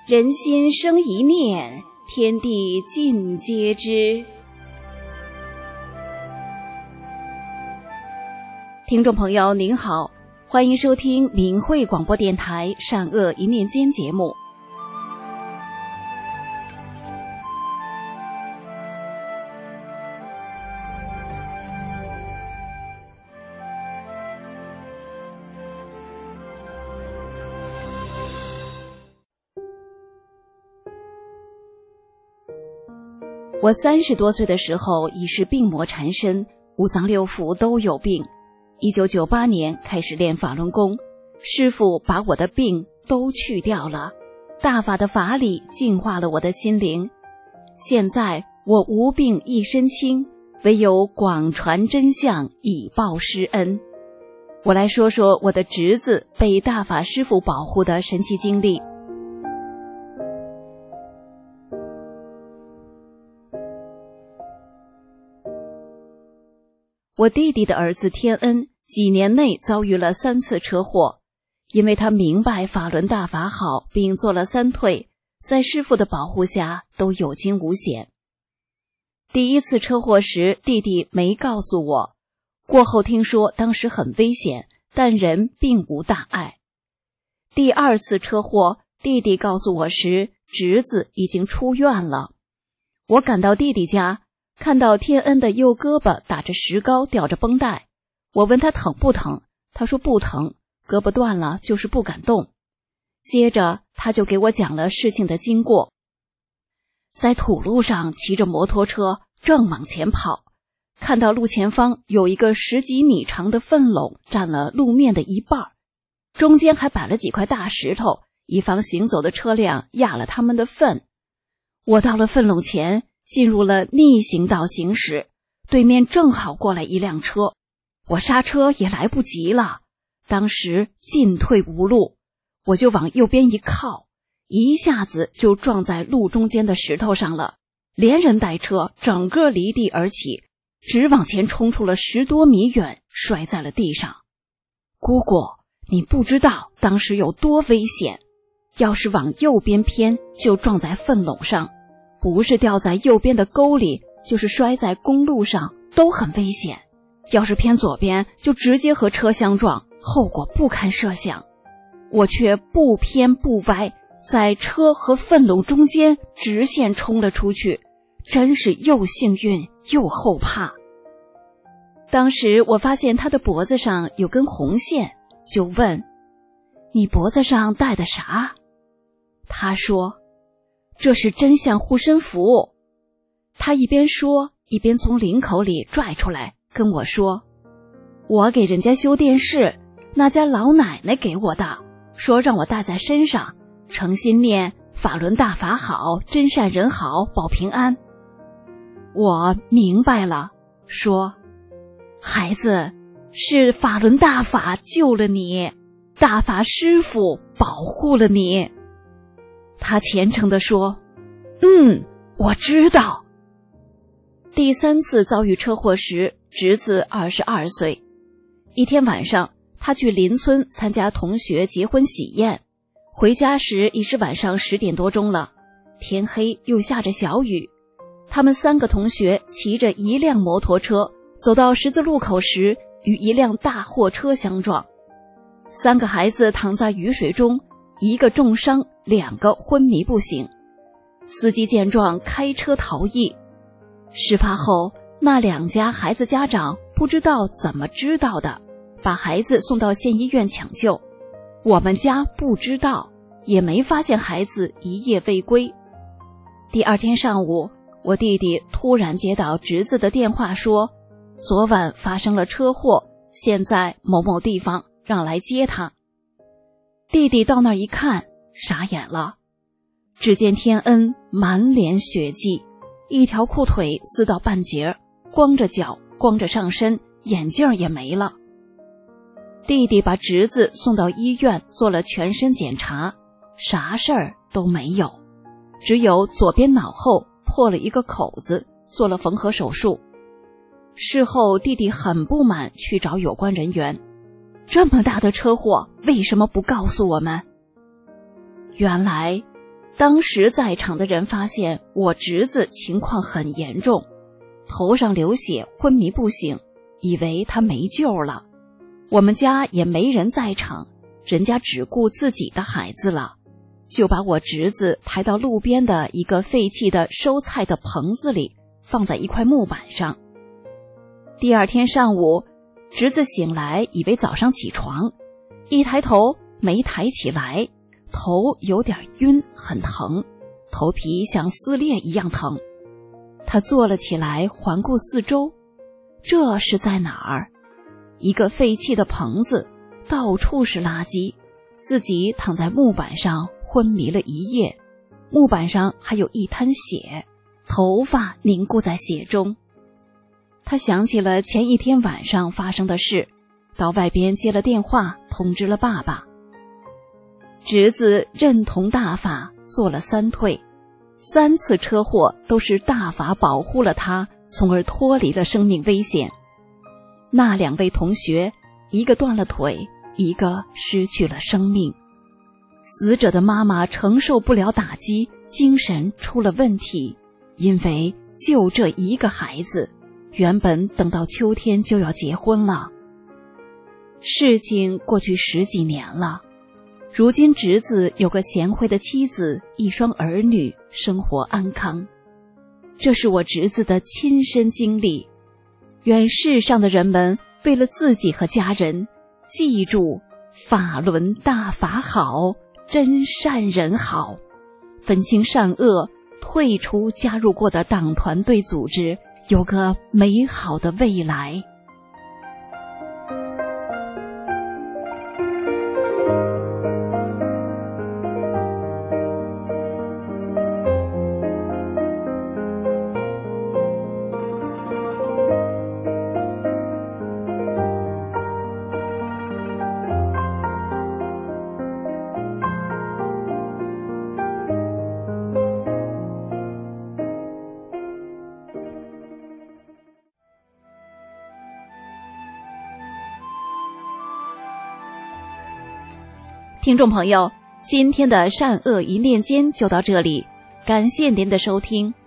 人心生一念，天地尽皆知。听众朋友您好，欢迎收听明慧广播电台善恶一念间节目。我30多岁的时候已是病魔缠身，五脏六腑都有病。1998年开始练法轮功，师父把我的病都去掉了，大法的法理净化了我的心灵。现在我无病一身轻，唯有广传真相以报师恩。我来说说我的侄子被大法师父保护的神奇经历。我弟弟的儿子天恩几年内遭遇了3次车祸，因为他明白法轮大法好，并做了3退，在师父的保护下都有惊无险。第1次车祸时，弟弟没告诉我，过后听说当时很危险，但人并无大碍。第2次车祸，弟弟告诉我时，侄子已经出院了。我赶到弟弟家，看到天恩的右胳膊打着石膏，吊着绷带。我问他疼不疼，他说不疼，胳膊断了就是不敢动。接着他就给我讲了事情的经过。在土路上骑着摩托车正往前跑，看到路前方有一个10几米长的粪垄，占了路面的一半，中间还摆了几块大石头，以防行走的车辆压了他们的粪。我到了粪垄前，进入了逆行道行驶，对面正好过来一辆车，我刹车也来不及了，当时进退无路，我就往右边一靠，一下子就撞在路中间的石头上了，连人带车整个离地而起，直往前冲出了10多米远，摔在了地上。姑姑，你不知道当时有多危险，要是往右边偏就撞在粪垄上，不是掉在右边的沟里，就是摔在公路上，都很危险。要是偏左边，就直接和车相撞，后果不堪设想。我却不偏不歪，在车和粪垄中间直线冲了出去，真是又幸运又后怕。当时我发现他的脖子上有根红线，就问：你脖子上戴的啥？他说：这是真相护身符。他一边说，一边从领口里拽出来，跟我说：我给人家修电视，那家老奶奶给我的，说让我带在身上，诚心念法轮大法好，真善人好，保平安。我明白了，说：孩子，是法轮大法救了你，大法师父保护了你。他虔诚地说：我知道。第3次遭遇车祸时，侄子22岁。一天晚上，他去邻村参加同学结婚喜宴，回家时已是晚上10点多钟了，天黑又下着小雨。他们3个同学骑着一辆摩托车，走到十字路口时，与一辆大货车相撞。3个孩子躺在雨水中，一个重伤，2个昏迷不醒。司机见状开车逃逸。事发后，那2家孩子家长不知道怎么知道的，把孩子送到县医院抢救。我们家不知道，也没发现孩子一夜未归。第2天上午，我弟弟突然接到侄子的电话说，昨晚发生了车祸，现在某某地方，让来接他。弟弟到那儿一看，傻眼了，只见天恩满脸血迹，一条裤腿撕到半截，光着脚，光着上身，眼镜也没了。弟弟把侄子送到医院做了全身检查，啥事儿都没有，只有左边脑后破了一个口子，做了缝合手术。事后弟弟很不满，去找有关人员，这么大的车祸为什么不告诉我们？原来当时在场的人发现我侄子情况很严重，头上流血，昏迷不醒，以为他没救了。我们家也没人在场，人家只顾自己的孩子了，就把我侄子抬到路边的一个废弃的收菜的棚子里，放在一块木板上。第二天上午，侄子醒来以为早上起床，一抬头没抬起来，头有点晕，很疼，头皮像撕裂一样疼。他坐了起来，环顾四周，这是在哪儿？一个废弃的棚子，到处是垃圾，自己躺在木板上昏迷了一夜，木板上还有一滩血，头发凝固在血中。他想起了前一天晚上发生的事，到外边接了电话，通知了爸爸。侄子认同大法，做了3退，3次车祸都是大法保护了他，从而脱离了生命危险。那2位同学，一个断了腿，一个失去了生命。死者的妈妈承受不了打击，精神出了问题，因为就这一个孩子，原本等到秋天就要结婚了。事情过去10几年了，如今侄子有个贤惠的妻子，1双儿女，生活安康。这是我侄子的亲身经历。愿世上的人们为了自己和家人，记住法轮大法好，真善人好，分清善恶，退出加入过的党团队组织，有个美好的未来。听众朋友，今天的善恶一念间就到这里，感谢您的收听。